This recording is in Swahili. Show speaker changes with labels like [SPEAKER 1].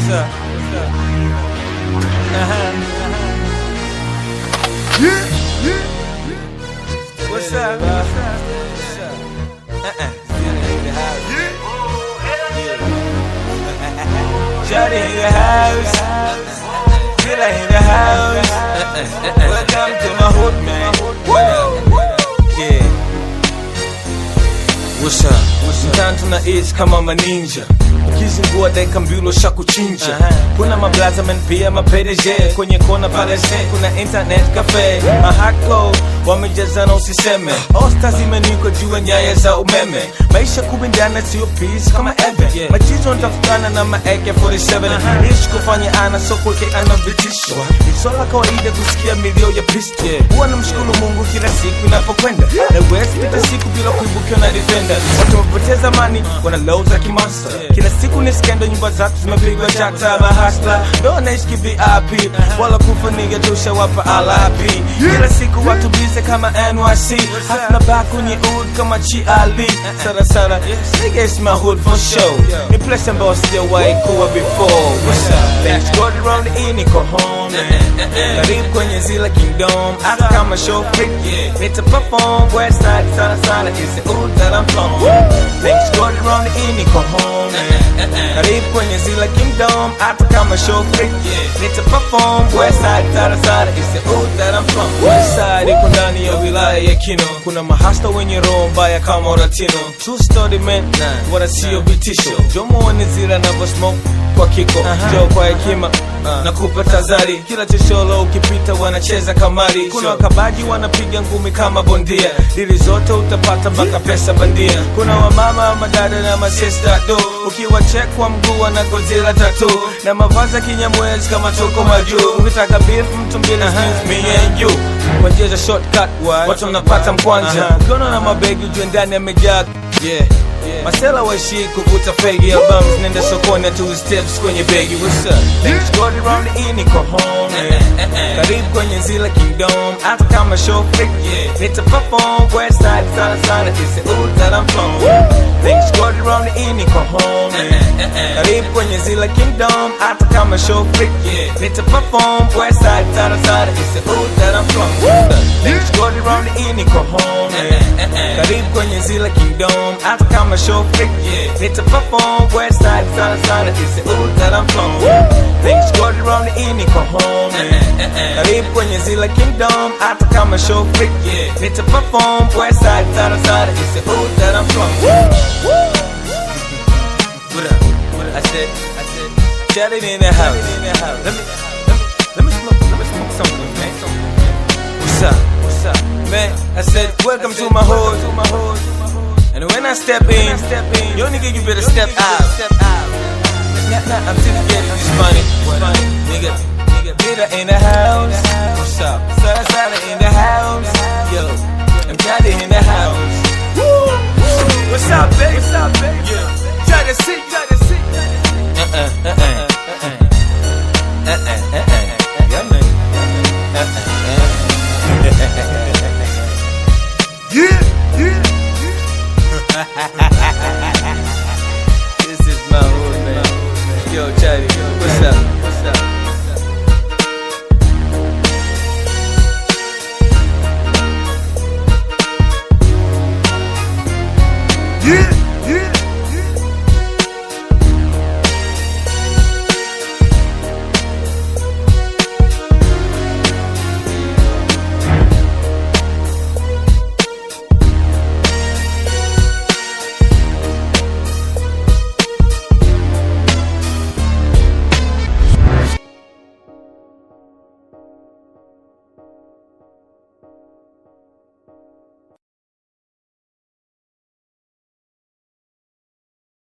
[SPEAKER 1] What's up? What's up? Shawty in the house, Dilla in the house. Welcome to my hood, man. Yeah. What's up? Mtaani tunaishi kama maninja, ukizingua dakika mbili ushakuchinja. Kuna mablaza men pia maPDG, kwenye kona pale kuna internet cafe. Mahako wamejazana usiseme, Osta zimeniko juu nyaya za umeme. Maisha kubindana sio peace kama Evan. Machizo nitafutana na ma AK-47. Ishi kufanya ana soko ke ana vitisho. Isola kawaida kusikia milio ya pistol. Huwa namshukuru Mungu kila siku inapokwenda. Na West pita siku bila kuibukia na defender. Watu wapoteza mani, wana low za kimasa. Kila siku ni skendo, nyumba zatu zimepigwa chata. Mahasla, ndo naishi VIP. Wala kufa nigga tusha wapa LIP. Kila siku watu bize kama NYC. Hafna back kwenye hood kama GLB. Sara sara, nigga it's my hood for show. Ni place ambao sijawahi kuwa before. What's up? Things go around the niko home. Karibu kwenye Zilla Kingdom. Hata kama show freak, nita perform. West side, sara sara, is the hood that I'm from. Things go around the niko home. Karibu kwenye Zilla Kingdom. Hata kama show freak, nita perform. West side, sara sara, is the hood that I'm from. West side iko ndani ya wilaya ya Kino. Kuna mahasta wenye roho mbaya kama Oratino. True story man, wala sio vitisho. Jomo wane Zilla navo smoke kwa kiko. Joe kwa hekima na kupa tazari. Kila chosholo ukipita wanacheza kamari. Kuna wakabaji wanapiga ngumi kama bondia. Dili zote utapata mpaka pesa bandia. Kuna wamama, madada na masista do. Ukiwa check kwa mguu wana Godzilla tattoo. Na mavazi kinyamwezi kama toko majuu. Ukitaka beef mtu mbili me and you. Kwa njia za shortcut watu wanapata mkwanja. Kono na mabegi ujue ndani yamejaa. Masela waishi kuvuta fegi. Albums nenda sokoni tu steps kwenye begi. What's up? Things go around the niko home. Karibu kwenye Zilla Kingdom. Hata kama show freak, nita perform. West side, sara sara, is the hood that I'm from. Things go around the niko home. Karibu kwenye Zilla Kingdom. Hata kama show freak, nita perform. West side, sara sara, is the hood that I'm from. Things go around the niko home. Karibu kwenye Zilla Kingdom. Hata kama show freak, nita perform. West side, sara sara, is the hood that I'm from. Things go around the niko home. Karibu kwenye Zilla Kingdom. Hata kama show freak, nita perform. West side, sara sara, is the hood that I'm from. What up? I said, Shawty in the house. Let me smoke something, man. What's up, man? I said, welcome to my hood. And when I step in, yo nigga, you better step out. Nah, I'm just getting this money. Nigga, Dilla in the house. What's up? Sara sara in the house. Yo, I'm Shawty in the house. What's up, baby? Yeah. Try to see. Yeah, man. Yeah.